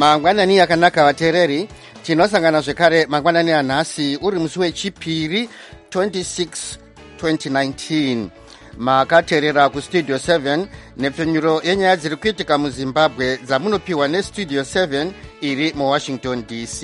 mangwanani akanaka vateereri, tinosangana zvekare mangwanani anhasi uri musi wechipiri 26 2019. makateerera kustudio 7 nepfenyuro yenyaya dziri kuitika muzimbabwe dzamunopiwa nestudio 7 iri muwashington dc.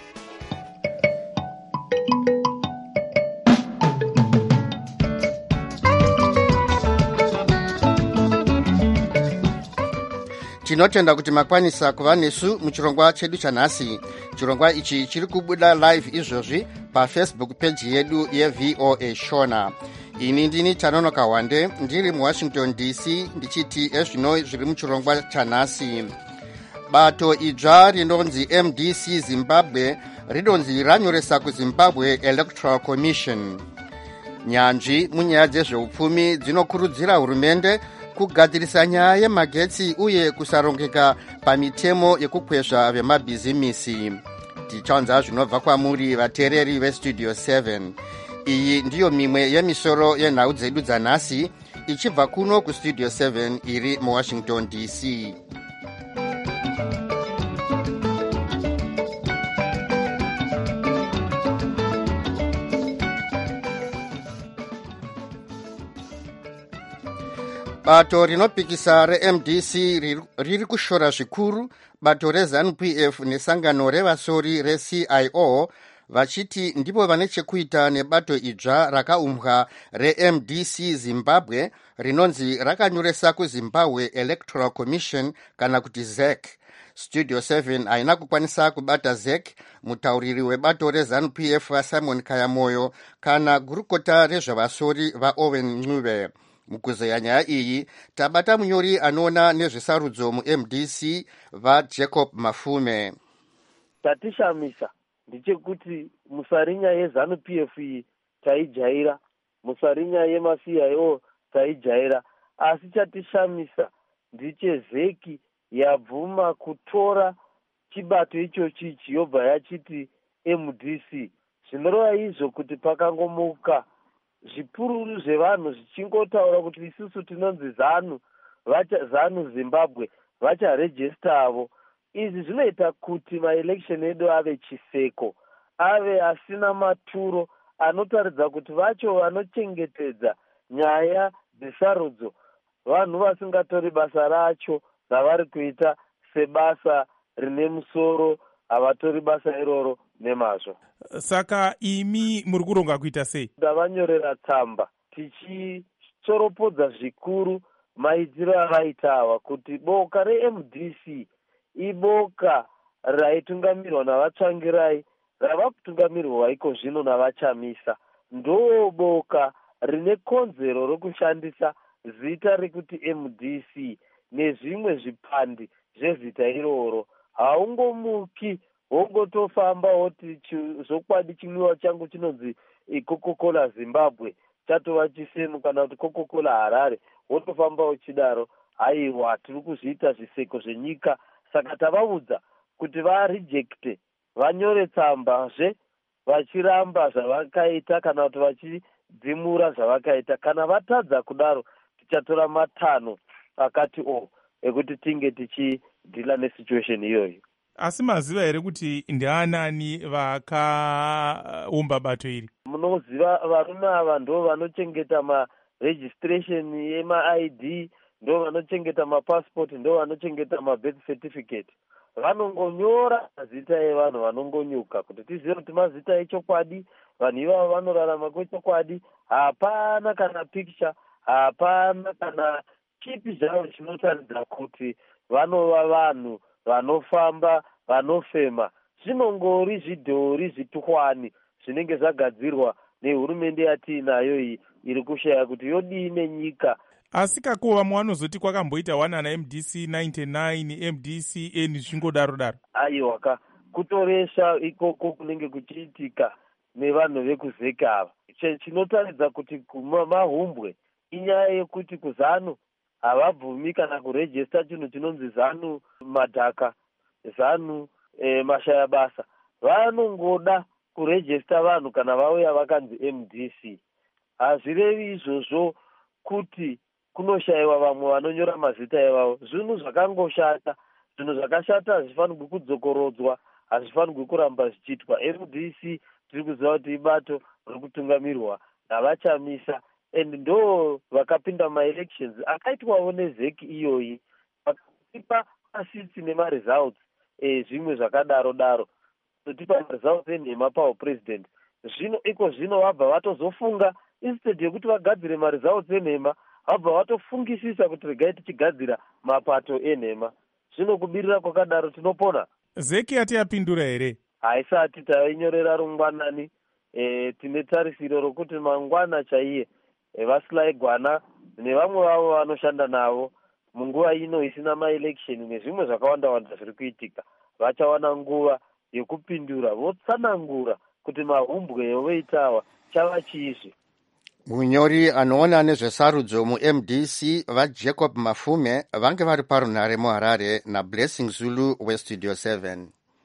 tinotenda kuti makwanisa kuva nesu muchirongwa chedu chanhasi. chirongwa ichi chiri kubuda live izvozvi pafacebook page yedu yevoa shona. ini ndini Tanonoka Wande ndiri muwashington dc ndichiti ezvino zviri muchirongwa chanhasi. bato idzva rinonzi MDC Zimbabwe rinonzi ranyoresa kuZimbabwe Electoral Commission. nyanzvi munyaya dzezveupfumi dzinokurudzira hurumende kugadzirisa nyaya yemagetsi uye kusarongeka pamitemo yekukwezva vemabhizimisi. tichaunza zvinobva kwamuri vateereri vestudio 7. iyi ndiyo mimwe yemisoro yenhau dzedu dzanhasi ichibva kuno kustudio 7 iri muwashington dc. bato rinopikisa reMDC riri kushora zvikuru bato reZANU-PF nesangano revasori reCIO vachiti ndipo vane chekuita nebato idzva rakaumbwa reMDC Zimbabwe rinonzi rakanyoresa kuZimbabwe Electoral Commission kana kuti ZEC. studio 7 haina kukwanisa kubata ZEC, mutauriri webato reZANU-PF vaSimon Kayamoyo kana gurukota rezvavasori vaOwen Ncube. mukuzeya nyaya iyi tabata munyori anoona nezvesarudzo muMDC vaJacob Mafume. tatishamisa ndechekuti musarinya yeZANU-PF iyi taijaira, musarinya yemaCIO taijaira, asi chatishamisa ndechezeki yabvuma kutora chibato ichochi yobva yachiti MDC. zvinoreva izvo kuti pakangomuka zvipururu zvevanhu zvichingotaura kuti isusu tinonzi ZANU Zimbabwe vacharejistavo. izvi zvinoita kuti maelection edu ave chiseko, ave asina maturo, anotaridza kuti vacho vanochengetedza nyaya dzesarudzo vanhu vasingatori basa racho ravari kuita sebasa rine musoro, havatori basa iroro nemazvo. saka imi muri kuronga kuita sei? ndavanyorera tsamba tichitsoropodza zvikuru maitiro avaita ava, kuti boka reMDC iboka raitungamirwa navatsvangirai, rava kutungamirwa iko zvino navachamisa. ndo boka rine konzero rokushandisa zita rekuti MDC nezvimwe zvipandi zvezita iroro. haungomuki wongotofamba woti zvokwadi chimwiwa changu chinonzi Coca-Cola Zimbabwe chatova chisemu kana kuti Coca-Cola Harare, wotofamba uchidaro. haiwa tiri kuzviita zviseko zvenyika. saka tavaudza kuti varejecte, vanyore tsambazve vachiramba zvavakaita kana kuti vachidzimura zvavakaita. kana vatadza kudaro tichatora matanho akati ekuti tinge tichidhila nesituation iyoyo. asi maziva here kuti ndianani vakaumba bato iri? munoziva varume ava ndo vanochengeta maregistration yemaID, ndo vanochengeta mapassport, ndo vanochengeta mabirth certificate. vanongonyora mazita evanhu vanongonyuka kuti tizive kuti mazita echokwadi, vanhu ivavo vanorarama kwechokwadi. hapana kana picture, hapana kana chipi zvavo chinotaridza kuti vanova vanhu vanofamba, vanofema. zvinongori zvidhori zvitukwani zvinenge zvagadzirwa nehurumende yatiinayo iyi iri kushaya kuti yodii nenyika. asi kakuva muwanozoti kwakamboita wanana MDC 99 MDC N zvingodaro daro. aiwa kutoresha ikoko kunenge kuchiitika nevanhu vekuzeki ava. chinotaridza kuti mahumbwe inyaya yekuti kuzanu havabvumi kana kurejista chinhu chinonzi ZANU madhaka, ZANU mashaya basa. vanongoda kurejista vanhu kana vauya vakanzi MDC. hazvirevi izvozvo kuti kunoshayiwa vamwe vanonyora mazita evavo. zvinhu zvakangoshata. zvinhu zvakashata hazvifanirwi kudzokorodzwa, hazvifanirwi kuramba zvichiitwa. MDC tiri kuziva kuti ibato riri kutungamirwa navachamisa, and ndo vakapinda maelections akaitwawo nezeki iyoyi, vakatipa masitsi nemaresults zvimwe zvakadaro daro, totipa results enhema pahupresident. Zvino iko zvino vabva vatozofunga, instead yekuti vagadzire maresults enhema, vabva vatofungisisa kuti regai tichigadzira mapato enhema. Zvino kubirira kwakadaro tinopona. Zeki hatiyapindura here? Haisati tainyorera rungwanani. Tine tarisiro rokuti mangwana chaiye Vasilai Gwana nevamwe vavo vanoshanda navo munguva ino isina maelection nezvimwe zvakawanda zviri kuitika, vachawana nguva yekupindura, votsanangura kuti mahumbwe evoitawa chava chiizvi. munyori anoona nezvesarudzo muMDC vaJacob Mafume vange vari parunhare muHarare naBlessing Zulu weStudio 7.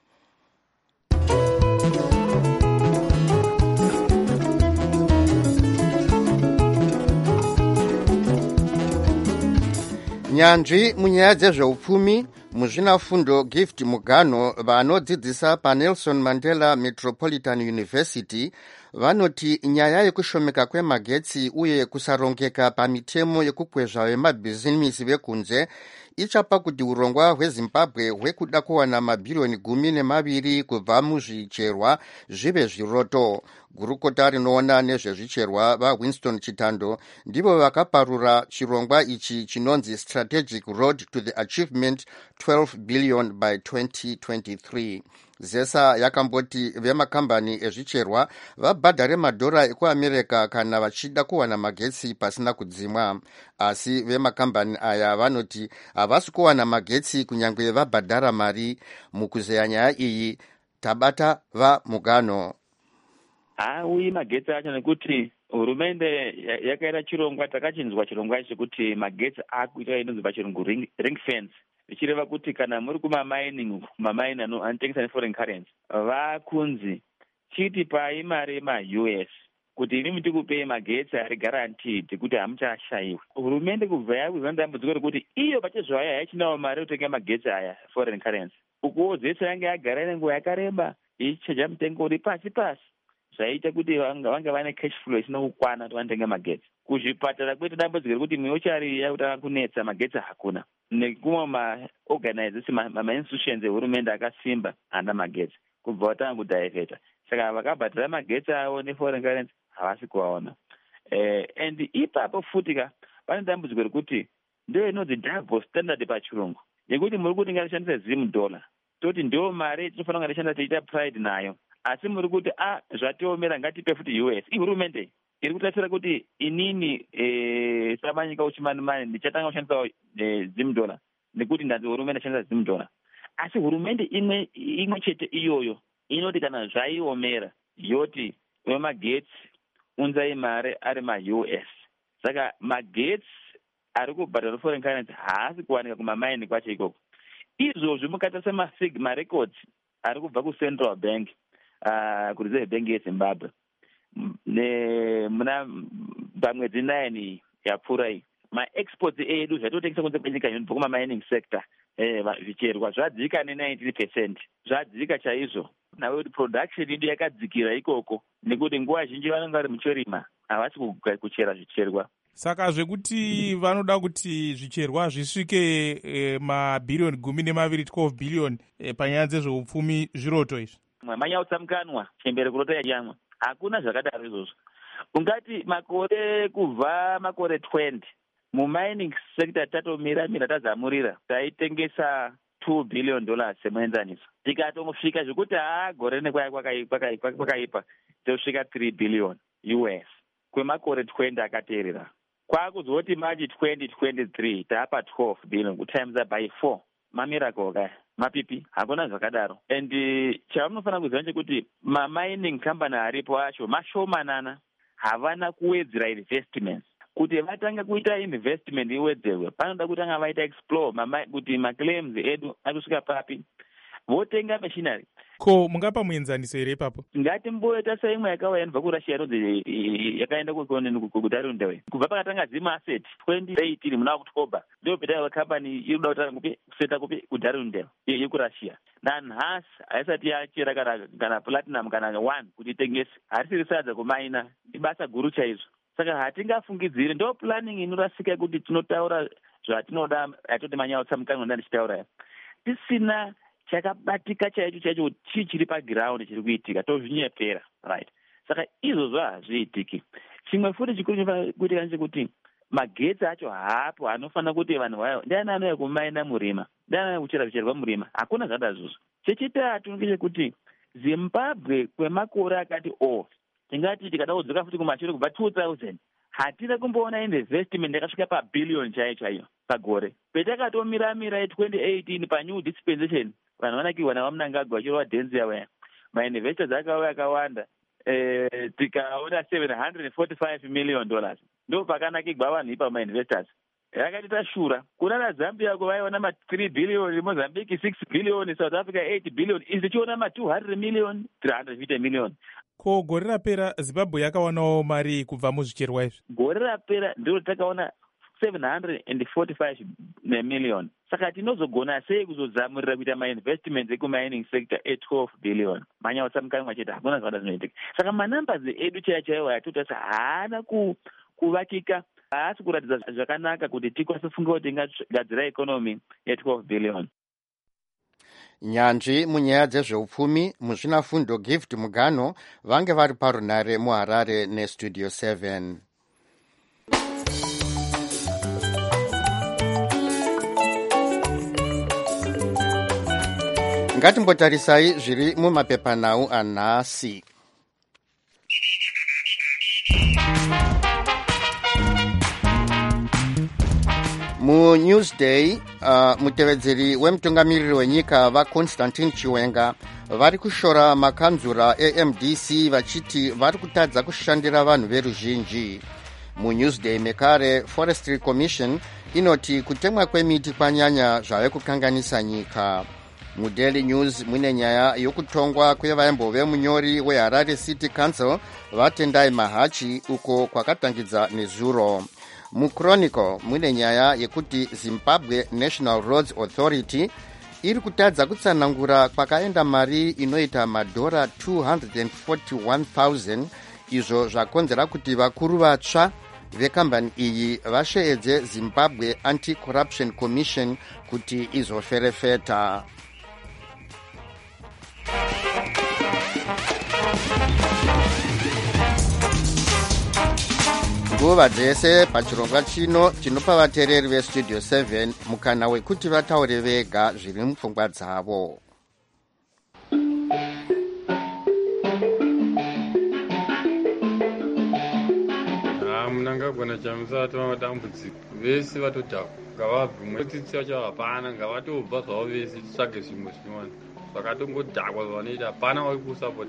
nyanzvi munyaya dzezveupfumi muzvinafundo Gift Mugano vanodzidzisa paNelson Mandela Metropolitan University vanoti nyaya yekushomeka kwemagetsi uye kusarongeka pamitemo yekukwezva vemabhizimisi vekunze ichapa kuti urongwa hweZimbabwe hwekuda kuwana mabhirioni 12 kubva muzvicherwa zvive zviroto. Gurukota rinoona nezvezvicherwa vaWinston Chitando ndivo vakaparura chirongwa ichi chinonzi Strategic Road to the Achievement 12 billion by 2023. Zesa yakamboti vemakambani ezvicherwa vabhadhare madhora ekuAmerika kana vachida kuwana magetsi pasina kudzimwa, asi vemakambani aya vanoti havasi kuwana magetsi kunyange vabhadhara mari. Mukuzeya nyaya iyi tabata vaMugano. Hauyi magetsi acho nekuti hurumende yakaita chirongwa, takachinzwa chirongwa ichi kuti magetsi akuita inonzi pachirungu ring fence, ichireva kuti kana muri kumamining anotengesa neforeign currency vakunzi chitipai mari yemaUS kuti inimi tikupei magetsi ari guaranteed kuti hamuchashayiwa. Hurumende kubva yakuzwa dambudziko rekuti iyo pachezvayo haichinawo mari yokutenga magetsi aya foreign currency, ukuwo dzese yange yagara nenguva yakareba ichichaja mutengo uri pasi pasi, zvaita kuti vange vane cash flow isina kukwana kuti vanotenge magetsi. Kuzvipatara kwete dambudziko rekuti miochari yakutanga kunetsa, magetsi hakuna, nekumwe maorganization mainstitutions ehurumende akasimba hana magetsi, kubva vatanga kudhaivheta. Saka vakabhadhara magetsi avo neforeign currency havasi kuvaona. And ipapo futika pane dambudziko rekuti ndio inonzi double standard pachirungu, yekuti muri kuti ngatishandise $0, toti ndio mari tinofanira kunga tishandisa tichiita pride nayo, asi muri kuti zvatiomera ngatipe futi US. Ihurumende iri kutarisira kuti inini samanyika uchimanimani ndichatanga kushandisawo $0 nekuti ndanzi hurumende ashandisa $0, asi hurumende imwe chete iyoyo inoti kana zvaiomera yoti wemagetsi unzai mari ari maUS. Saka magetsi ari kubhadhara foreign currency haasi kuwanika kumamaini kwacho ikoko. Izvozvi mukatarisa masigma records ari kubva kuCentral Bank, kuReserve Bank yeZimbabwe muna pamwedzi 9 yapfuura iyi, maexports edu zvatotengesa kunze kwenyika inobva kumamining sector zvicherwa zvadzika ne19%, zvadzika chaizvo. Nawe kuti production yedu yakadzikira ikoko nekuti nguva zhinji vanenge vari muchirima havasi kuchera zvicherwa. Saka zvekuti vanoda kuti zvicherwa zvisvike mabhirioni 12 billion panyaya dzezveupfumi zviroto izvi. Manyautsamukanwa chembere kurota yamwa hakuna zvakadaro izvozvo. Ungati makore kubva makore 20 mumining sector tatomira tazamurira taitengesa $2 billion semuenzaniso, tikatongosvika zvekuti gore nekwakaipa tosvika $3 billion US kwemakore 20 akateerera. Kwakuzoti machi 2023 taapa $12 billion kutimes by 4. Mamiracle kaya mapipi hakuna zvakadaro. And chamunofanira kuziva ndechekuti mamining company aripo acho mashomanana, havana kuwedzera investments. Kuti vatanga kuita investment iwedzerwe panoda kutanga vaita explore kuti maclaims edu akusvika papi, votenga machinery. Ko mungapa muenzaniso here ipapo? Ngatimboita imwe yakauya inobva kurussia inonzi yakaenda kudarundewe kubva pakatanga zima asset 2018 muna October ndio peta company inoda kutanga kuseta kupi kudarundewe yekurussia nanhasi haisati yachira kana platinum kana 1 kuti itengese harisiri sadza kumaina ibasa guru chaizvo. Saka hatingafungidzire ndo planning inorasika kuti tinotaura zvatinoda atoti manyautsa mukango ndichitaura tisina chakabatika chaicho chiri paground chiri kuitika tozvinyepera right. Saka izvozvo hazviitiki. Chimwe futi chikuru chinofanira kuitika ndechekuti magetsi acho haapo anofanira kuti vanhu vayo ndiani anouya kumaina murima, ndiani anouya kuchera zvicherwa murima, hakuna zvada izvozvo. Chechitatu ngechekuti Zimbabwe kwemakore akati tingati tikada kudzoka futi kumashure kubva 2000 hatina kumboona investment yakasvika pabhillion chaiyo pagore. Petakatomira 2018 panew dispensation vanhu vanakirwa navamunangagwa vachirova dhenzi yawaya mainvestors akauya akawanda tikaona $745 million ndo pakanakigwa vanhu ipa mainvestors. Yakati tashura kuna naZambia vaiona ma3 billion, Mozambique 6 billion, South Africa 8 billion, izichiona ma200 million 350 million. Ko gore rapera Zimbabwe yakawanawo mari kubva muzvicherwa izvi? Gore rapera ndiro takaona 745 million. Saka tinozogona sei kuzozamurira kuita mainvestments ekumining sector 12 billion manyautsa mukanwa chete hakuna zvada zvinoitika. Saka manumbers edu chaiwo atotasa haana kuvakika, haasi kuratidza zvakanaka kuti tikwanise kufunga kuti tingagadzira economy ye12 billion. Nyanzvi munyaya dzezveupfumi muzvinafundo Gift Mugano vange vari parunare muHarare neStudio 7. Ngatimbotarisai zviri mumapepanhau anhasi. MuNewsday, mutevedzeri wemutungamiriri wenyika vaConstantine Chiwenga vari kushora makanzura eMDC vachiti vari kutadza kushandira vanhu veruzhinji. MuNewsday mekare Forestry Commission inoti kutemwa kwemiti kwanyanya zvave kukanganisa nyika. MuDaily News mune nyaya yokutongwa kwevaimbo munyori weHarare City Council vaTendai Mahachi uko kwakatangidza nezuro. MuChronicle mune nyaya yekuti Zimbabwe National Roads Authority iri kutadza kutsanangura kwakaenda mari inoita madhora 241,000 izvo zvakonzera kuti vakuru vatsva vekambani iyi vasheedze Zimbabwe Anti-Corruption Commission kuti izoferefeta. Nguva dzese pachirongwa chino chinopa vateereri veStudio 7 mukana wekuti vataure vega zviri mupfungwa dzavo. Munangagona chamusati vamatambudziko vese vatodhakwa ngavabve mwetitsi vacho hapana ngavatobva zvavo vese titsvage zvimwe zvinowani zvakatongodhakwa zvavanoita hapana wakusapota.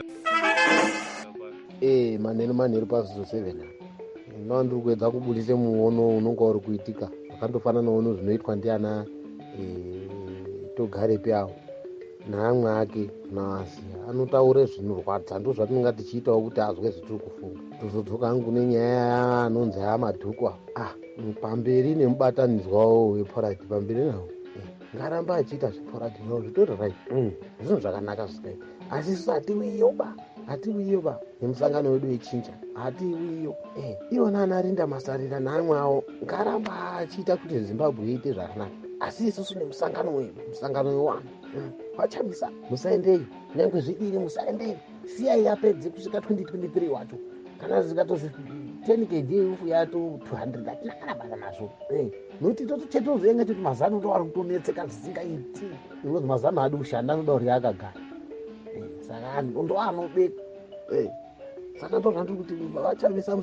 manheru paStudio 7 ndino ndiri kuedza kubudisa muono unonga uri kuitika zvakandofananawo nezvinoitwa ndiana Togare Pyao neamwe ake naasiya anotaure zvinorwadza ndo zvatinenge tichiitawo kuti azwe zvitiri kufunga. Tozodzoka hangu nenyaya anonzi amadhukwa pamberi nemubatanidzwawo wePorati pamberi nawo ngaramba achiita zvePorati nawo zvitori right zvinhu zvakanaka zvisikaita asi isu hatiwiyoba nemusangano wedu wechinja hatiwiyo iwona anarinda masarira neamwe awo ngaramba achiita kuti Zimbabwe iite zvakanaka asi isusu nemusangano wedu musangano wewanhu wachamisa musaendeyo nyange zvidiri musaendeyo siyai yapedze kusvika 2023 wacho kana zvikatozi 10 kg ufu yato 200 atinakana basa nazvo nokuti totozoenga kuti mazano ndo ari kutonetseka zvisingaiti nokuti mazano adi kushanda anoda kuti akagara saka anhu ndo anobeka saka ndo zvandiri kuti vachamisa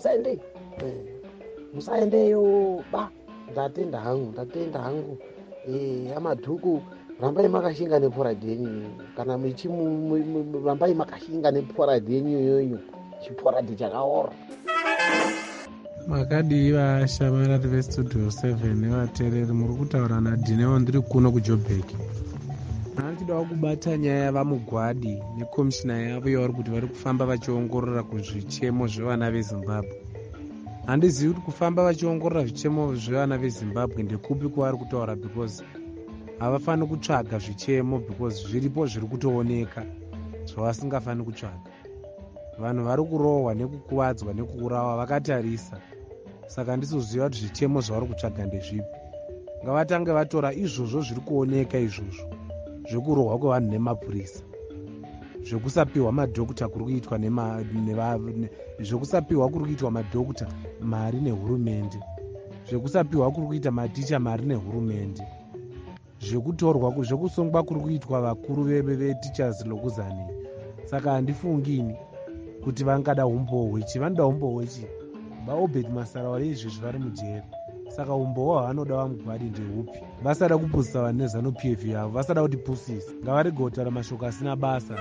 musaendeyo ba ndatenda hangu amadhuku rambai makashinga nePorati yenyu kana rambai makashinga nePorati yenyu iyoyo chiPorati chakaora. Makadii vashamarari veStudio 7 nevateereri muri kutaura naDhinewo ndiri kuno kuJoburg. anochidawo kubata nyaya yavamugwadi nekomishina yavo yavari kuti vari kufamba vachiongorora kuzvichemo zvevana vezimbabwe. Handizivi kuti kufamba vachiongorora zvichemo zvevana vezimbabwe ndekupi kwavari kutaura, because havafaniri kutsvaga zvichemo, because zviripo zviri kutooneka zvavasingafaniri kutsvaga. Vanhu vari kurohwa nekukuvadzwa nekuurawa vakatarisa, saka ndisiziva kuti zvichemo zvavari kutsvaga ndezvipi. Ngavatange vatora izvozvo zviri kuoneka, izvozvo zvekurohwa kwevanhu nemapurisa, zvekusapiwa madhokuta kuri kuitwa zvekusapiwa kuri kuitwa madhokuta mari nehurumende, zvekusapiwa kuri kuita maticha mari nehurumende, zvekutorwa zvekusongwa kuri kuitwa vakuru veteachers lokuzani. Saka handifungini kuti vangada umbohwe. Chivanoda umbohwe chi vaobed Masarawa izvezvi vari mujeri. Saka umbohwa hwavanoda vamugwadi ndehupi? Vasada kupusisa vanhu nezanu PF yavo, vasada kuti pusisa. Ngavarege kutaura mashoko asina basa.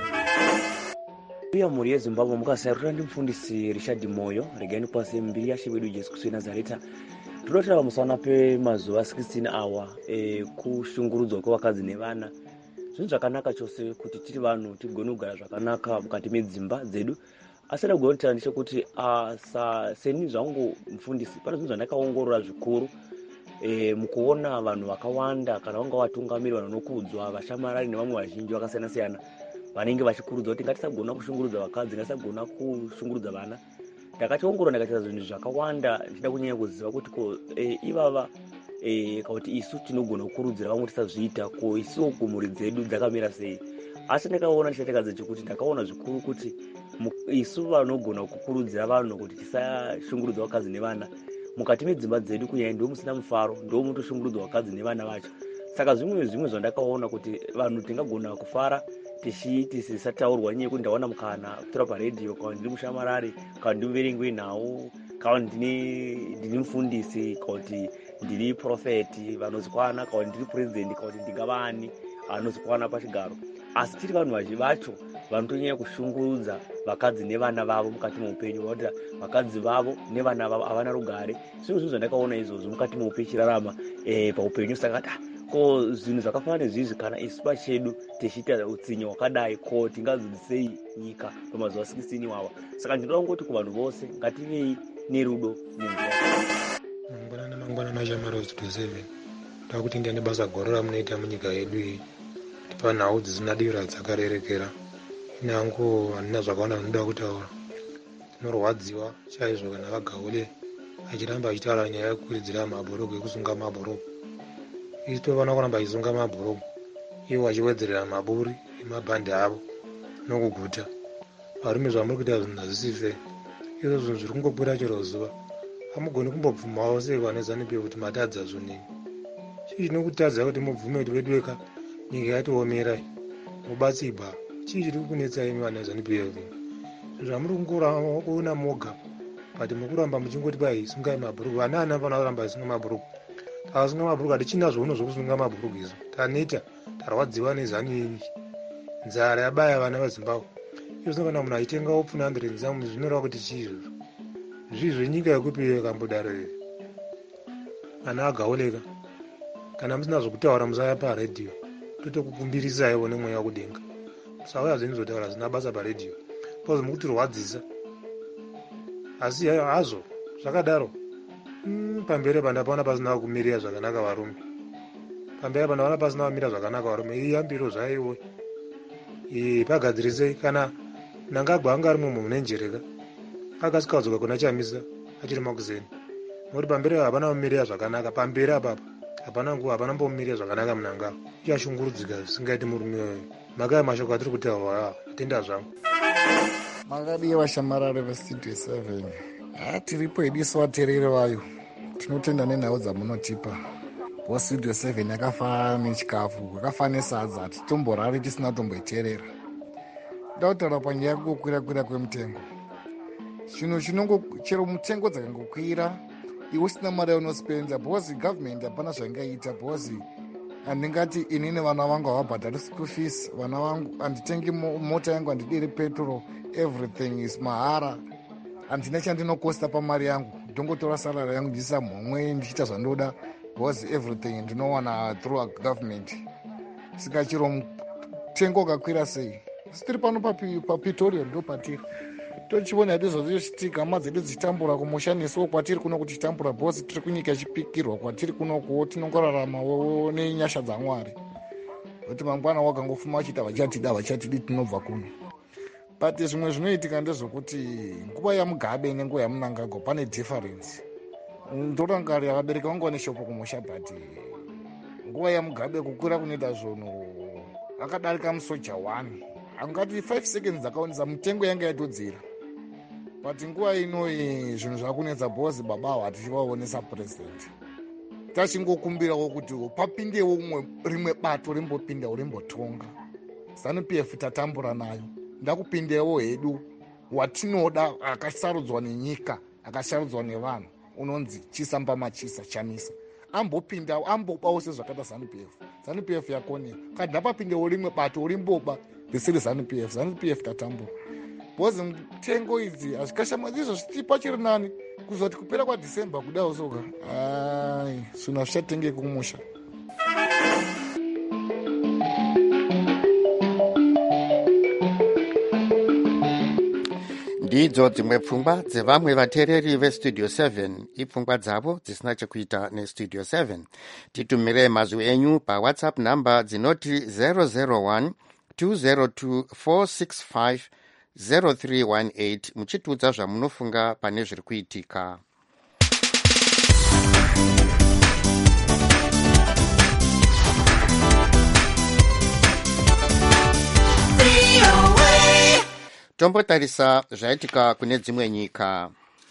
Uya muri yeZimbabwe mukasarura ndi mufundisi Richard Moyo regani kwase mbiri yashe wedu Jesu Kristu Nazareta. Tunotera pamusana pemazuva 16 awa kushungurudzwa kwevakadzi nevana. Zvinhu zvakanaka chose kuti tiri vanhu tigone kugara zvakanaka mukati medzimba dzedu. Asi ndagona kutaura ndechekuti seni zvangu mufundisi, pane zvinhu zvandakaongorora zvikuru mukuona vanhu vakawanda kana vanga vatungamiri vanokudzwa vashamarari nevamwe vazhinji vakasiyana siyana vanenge vachikurudzwa kuti ngatisagona kushungurudza vakadzi, ngatisagona kushungurudza vana. Ndakachiongorora ndakataura zvinhu zvakawanda ndichida kunyanya kuziva kuti ivava kuti isu tinogona kukurudzira vamwe tisazviita, ko isuwo kumhuri dzedu dzakamira sei. Asi ndakaona ndichatekadza chekuti ndakaona zvikuru kuti isu vanogona kukurudzira vanhu kuti tisashungurudza vakadzi nevana mukati medzimba dzedu kunyanya ndo musina mufaro, ndo mutoshungurudza vakadzi nevana vacho. Saka zvimwe zvandakaona kuti vanhu tingagona kufara tisataurwa nyaya yekuti ndaona mukana kutora paredhiyo kana ndiri mushamarari kana ndiri muverengi wenhau kana ndini mufundisi kana kuti ndiri profeti vanozikwana kana ndiri purezidendi kana kuti ndingavani anozikwana pachigaro. Asi tiri vanhu vazhinji vacho vanotonyanya kushungurudza vakadzi nevana vavo mukati muupenyu, vanoti vakadzi vavo nevana vavo havana rugare. Zvinhu zvandakaona izvozvo mukati muupenyu chirarama paupenyu. Saka ko zvinhu zvakafanana nezvizvi kana isu pachedu tichiita utsinye hwakadai, ko tingazodzisei nyika pamazuva 16 iwawa. Saka ndinoda kungoti kuvanhu vose ngativei nerudo mangwana mashamari westudio 7 ndoda kuti ndiane basa guru ramunoita munyika yedu iyi. Tipa nhau dzisina dira dzakarerekera. Inango handina zvakawanda zvinoda kutaura. Tinorwadziwa chaizvo kana Vagaule achiramba achitaura nyaya yekukuridzira mabhurugu, ekusunga mabhurugu. Isu tovana kuramba achisunga mabhurugu, ivo achiwedzerera maburi emabhandi avo nokuguta. Varume zvamuri kuita zvinhu hazvisise. Izvo zvinhu zviri kungokwira chero zuva. Hamugoni kumbobvumawo sei vane ZANU-PF kuti matadza zvonini. Chii chinokutadza kuti mubvume kuti vedu weka nyika yatiomera mubatsigwa? Chii chiri kunetsa imi vane ZANU-PF? Zvamuri kungoramba kuona moga but mukuramba muchingoti bai sungai mabhurugu. Vana anofanira kuramba achisunga mabhurugu. Takasunga mabhurugu hatichina zvouno zvokusunga mabhurugu izvo. Taneta tarwadziwa nezanu iyi. Nzara yabaya vana veZimbabwe. Izvo kana munhu aitenga opfuna 100 zamu zvinoreva kuti chii izvozvo? Zvizvo nyika yekupi yakambodarira. Ana agaoleka. Kana musina zvokutaura musaya paredhiyo. Totokukumbirisaiwo nemweya wekudenga. Musauya zvinozotaura zvisina basa paredhiyo. Pozi mukutirwadzisa. Asi hazvo zvakadaro. Pamberi pandapaona pasina kumirira zvakanaka varume. Pamberi pandapaona pasina kumira zvakanaka varume. Iyambiro zvaiwe. Pagadzirisei kana Nangagwa anga ari munhu nenjereka. Akasikadzoka kuna Chamisa achiri makuzeni. Muri pamberi hapana kumirira zvakanaka. Pamberi apapo hapana nguva, hapana mbomirira zvakanaka Mnangagwa. Ichashungurudzika zvisingaiti murume wayo. Makaya mashoko atiri kutaura atenda zvangu. Makadiye vashamarari vestudio 7. Tiripo idiso vateereri vayo. Tinotenda nenhau dzamunotipa. Studio 7 yakafa nechikafu, yakafa nesadza, titomborari tisina tomboiteerera. Ndautaura panyaya yekukwira kwemutengo. Chinongo chero mutengo dzakangokwira, iwe usina mari yaunospenza, because government hapana zvaingaita, because handingati inini vana vangu havabhadhari school fees, vana vangu handitengi mota yangu, handidiri petrol, everything is mahara. Handina chandinokosta pamari yangu, ndongotora salary yangu ndichisa mhomwe ndichiita zvandoda, because everything ndinowana through a government. Saka chero mutengo ukakwira sei. Asi tiri pano paPretoria ndo patiri tochiona izvozvo hama dzedu dzichitambura kumusha nesuwo kwatiri kuno kuchitambura bhosi tiri kunyika ichipikirwa kwatiri kunokuwo tinongoraramawo nenyasha dzaMwari kuti mangwana wakangofuma vachita vachatida vachatidi tinobva kuno. But zvimwe zvinoitika ndezvokuti nguva yaMugabe nenguva yaMnangagwa pane difference. Ndorangarira vabereki vangu vane shoko kumusha, but nguva yaMugabe kukwira kunoita zvonhu akadarika musoja 1 angati 5 seconds dzakaonesa mutengo yanga yatodzira. But nguva ino zvinhu zvakunetsa bhosi baba hatichivaonesa president. Tachingokumbirawo kuti papindewo rimwe bato rimbopindawo rimbotonga. ZANU-PF tatambura nayo ndakupindewo hedu watinoda akasarudzwa nenyika akasarudzwa nevanhu unonzi Chisamba Machisa Chamisa ambopindawo ambobawo sezvakaita ZANU-PF yakonera kandi ndapapindewo rimwe bato rimboba risiri ZANU-PF tatambura. Bhozi mutengo idzi hazvikashama izvo zvitipa chiri nani kuzoti kupera kwaDhisemba kudawo soka zvina zvichatengeki kumusha. ndidzo dzimwe pfungwa dzevamwe vateereri vestudio 7 ipfungwa dzavo dzisina chekuita nestudio 7. titumire mazwi enyu pawhatsapp namba dzinoti 001 202 465 0318 muchitiudza zvamunofunga pane zviri kuitika. tombotarisa zvaitika kune dzimwe nyika.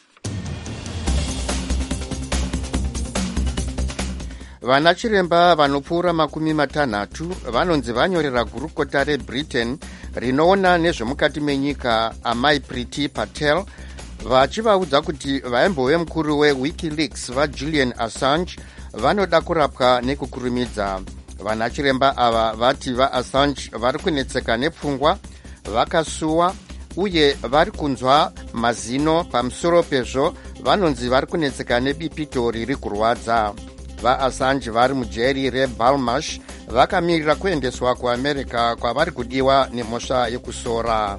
vana chiremba vanopfuura 60 vanonzi vanyorera gurukota reBritain rinoona nezvemukati menyika amai Priti Patel vachivaudza kuti vaimbove mukuru weWikileaks vaJulian Assange vanoda kurapwa nekukurumidza. vana chiremba ava vati vaAssange vari kunetseka nepfungwa, vakasuwa uye vari kunzwa mazino. pamusoro pezvo vanonzi vari kunetseka nebipito riri kurwadza. vaAssange vari mujeri reBalmash vakamirira kuendeswa kuAmerica kwavari kudiwa nemhosva yekusora.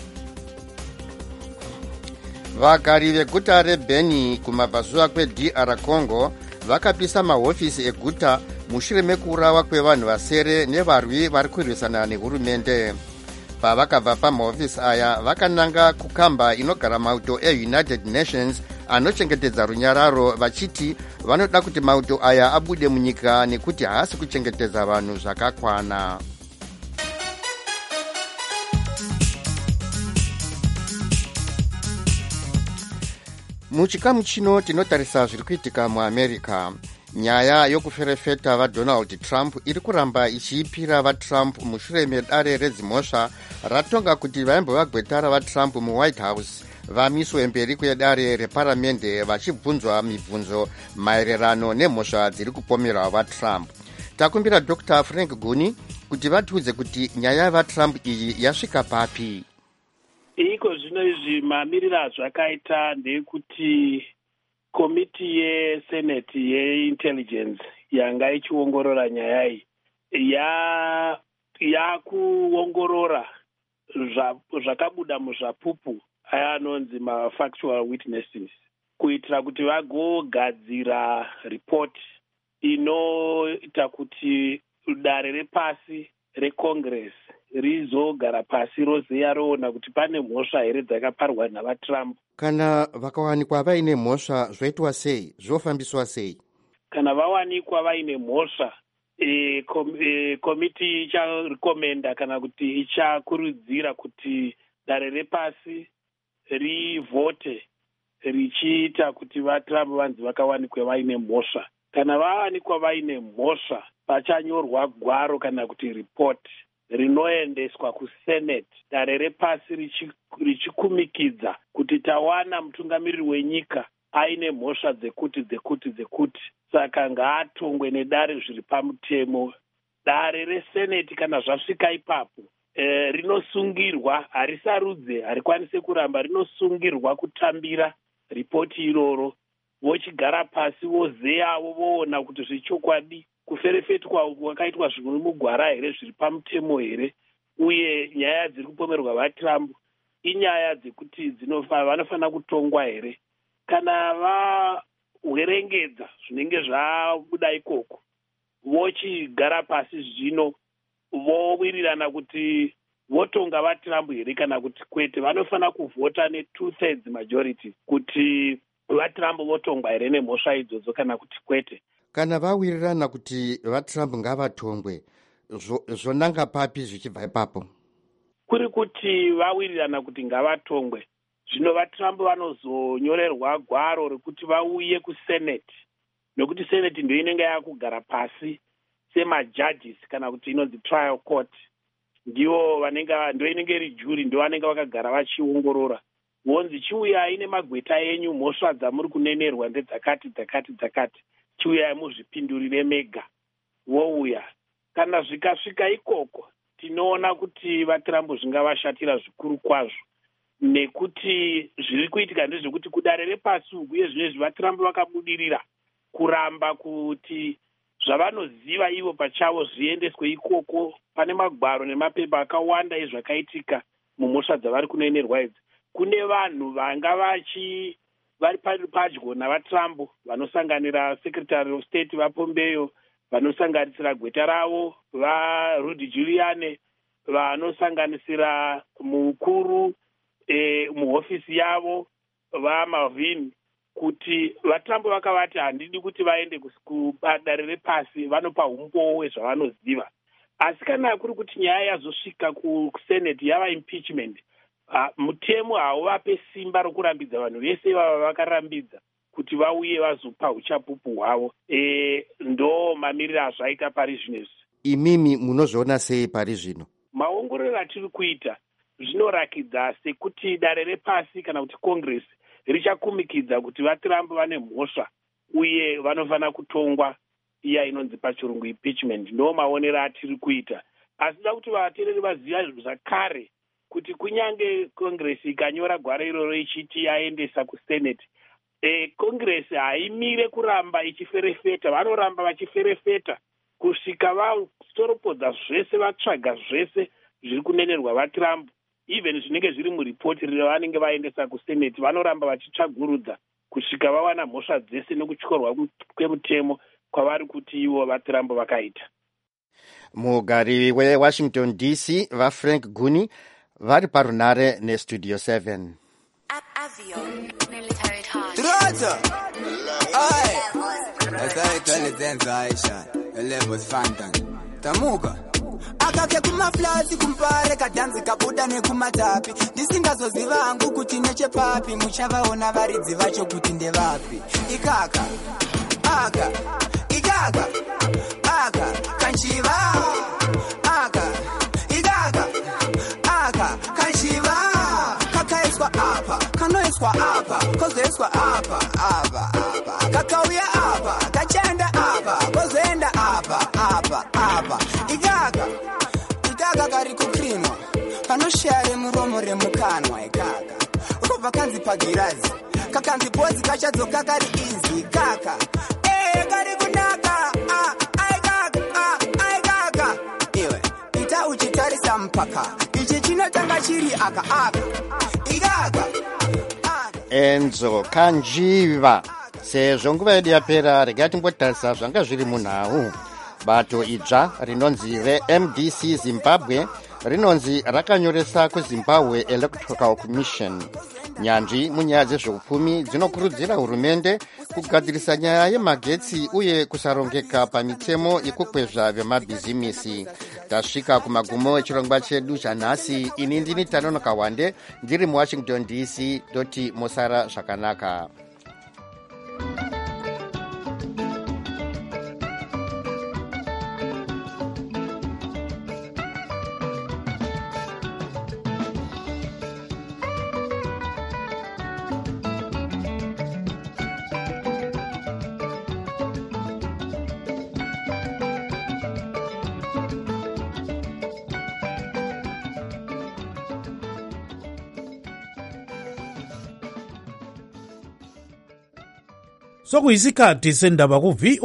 vagari veguta reBeni kumabvazuva kweDR Congo vakapisa mahofisi eguta mushure mekuurawa kwevanhu vasere nevarwi vari kurwisana nehurumende. pavakabva pamahofisi aya vakananga kukamba inogara mauto eUnited Nations anochengetedza runyararo vachiti vanoda kuti mauto aya abude munyika nekuti haasi kuchengetedza vanhu zvakakwana. muchikamu chino tinotarisa zviri kuitika muAmerica. nyaya yokuferefeta vaDonald Trump iri kuramba ichiipira vaTrump mushure medare redzimhosva ratonga kuti vaimbovagwetara vaTrump muWhite House vamiswe mberi kwedare reparamende vachibvunzwa mibvunzo maererano nemhosva dziri kupomerwa vaTrump. takumbira Dr. Frank Guni kuti vatiudze kuti nyaya yavaTrump iyi yasvika papi. iko zvino izvi mamiriro azvakaita ndeyekuti komiti yeseneti yeintelligence yanga ichiongorora nyaya iyi yakuongorora zvakabuda muzvapupu aya anonzi mafactual witnesses kuitira kuti vagogadzira ripoti inoita kuti dare repasi recongress rizogara pasi rozeya roona kuti pane mhosva here dzakaparwa navaTrump. kana vakawanikwa vaine mhosva zvoitwa sei, zvofambiswa sei? kana vawanikwa vaine mhosva komiti icharekomenda kana kuti ichakurudzira kuti dare repasi rivhote richiita kuti vaTrump vanzi vakawanikwa vaine mhosva. kana vawanikwa vaine mhosva pachanyorwa gwaro kana kuti ripoti rinoendeswa kuseneti dare repasi richikumikidza kuti tawana mutungamiriri wenyika aine mhosva dzekuti saka ngaatongwe nedare zviri pamutemo. dare reseneti kana zvasvika ipapo rinosungirwa, harisarudze, harikwanise kuramba, rinosungirwa kutambira ripoti iroro, vochigara pasi vozeyawo voona kuti zvechokwadi kuferefetwa kwakaitwa zviri mugwara here zviri pamutemo here. uye nyaya dziri kupomerwa vatrump inyaya dzekuti vanofanira kutongwa here. Kana vawerengedza zvinenge zvabuda ikoko vochigara pasi zvino vowirirana kuti votonga vatrump here kana kuti kwete, vanofanira kuvhota ne2/3 majority kuti vatrump votongwa here nemhosva idzodzo kana kuti kwete. Kana vawirirana kuti vatrump ngavatongwe, zvonanga papi zvichibva ipapo? Kuri kuti vawirirana kuti ngavatongwe, zvino vatrump vanozonyorerwa gwaro rekuti vauye kusenate, nokuti senate ndio inenge yakugara pasi semajudges kana kuti inonzi trial court, ndio inenge iri jury, ndio vanenge vakagara vachiongorora vonzi chiuyai nemagweta enyu, mhosva dzamuri kunenerwa ndedzakati dzakati dzakati, chiuyai muzvipindurire mega. Vouya kana zvikasvika ikoko, tinoona kuti vatrump zvingavashatira zvikuru kwazvo, nekuti zviri kuitika ndezvekuti kudare repasi uye zvinezvi vatrump vakabudirira kuramba kuti zvavanoziva ivo pachavo zviendeswe ikoko. Pane magwaro nemapepa akawanda ezvakaitika mumhosva dzavari kunenerwa idzi. Kune vanhu vanga vari padyo navatrump vanosanganira secretary of state vaPompeo, vanosanganisira gweta ravo vaRudy Giuliani, vanosanganisira mukuru muhofisi yavo vaMalvin, kuti vatrump vakavati handidi kuti vaende kudare repasi, vanopa umbowo wezvavanoziva. Asi kana kuri kuti nyaya yazosvika kusenate yava impeachment, mutemo hauvape simba rokurambidza vanhu vese vava vakarambidza kuti vauye vazopa uchapupu hwavo. Ndo mamiriro azvaita pari zvinezvi. Imimi munozviona sei pari zvino? Maongororo atiri kuita zvinorakidza sekuti dare repasi kana kuti congress richakumikidza kuti vatrump vane mhosva uye vanofanira kutongwa, iya inonzi pachirungu impeachment. Ndo maonero atiri kuita, asi da kuti vateereri vaziva zvakare kuti kunyange congress ikanyora gwara iroro ichiti yaendesa kusenate, congress haimire kuramba ichiferefeta, vanoramba vachiferefeta kusvika vastoropodza zvese, vatsvaga zvese zviri kunenerwa vatrump, even zvinenge zviri muripoti ravanenge vaendesa kusenate, vanoramba vachitsvagurudza kusvika vawana mhosva dzese nekutyorwa kwemutemo kwavari kuti ivo vatrump vakaita. Mugari weWashington DC vaFrank Guni vari parunare nestudio 7. Akake kumaflazi kumpare kadhanzi kabuda nekumatapi, ndisingazoziva hangu kuti nechepapi muchavaona varidzi vacho kuti ndevapi. Ikaka aka ikaka aka kanchiva aka ikaka aka kanchiva kakaiswa apa kanoiswa apa kozoiswa apa apa apa kakauya apa kachenda apa kozoenda apa apa apa. Ikaka kari kukrimwa kanoshare muromo remukanwa. Ikaka ukobva kanzi pagirazi kakanzi pozi kachadzoka kari izi. Kaka kari kunaka aikaka iwe ita uchitarisa mpaka ichi chinotanga chiri aka ikaka Enzo Kanjiva. Sezvo nguva yedu yapera, regai timbotarisa zvanga zviri munhau. Bato idzva rinonzi reMDC Zimbabwe rinonzi rakanyoresa kuZimbabwe Electoral Commission. Nyanzvi munyaya dzezveupfumi dzinokurudzira hurumende kugadzirisa nyaya yemagetsi uye kusarongeka pamitemo yekukwezva vemabhizimisi. Tasvika kumagumo echirongwa chedu chanhasi. Ini ndini Tanonoka Wande ndiri muWashington DC. Doti musara zvakanaka. Sokuyisikhathi sendaba ku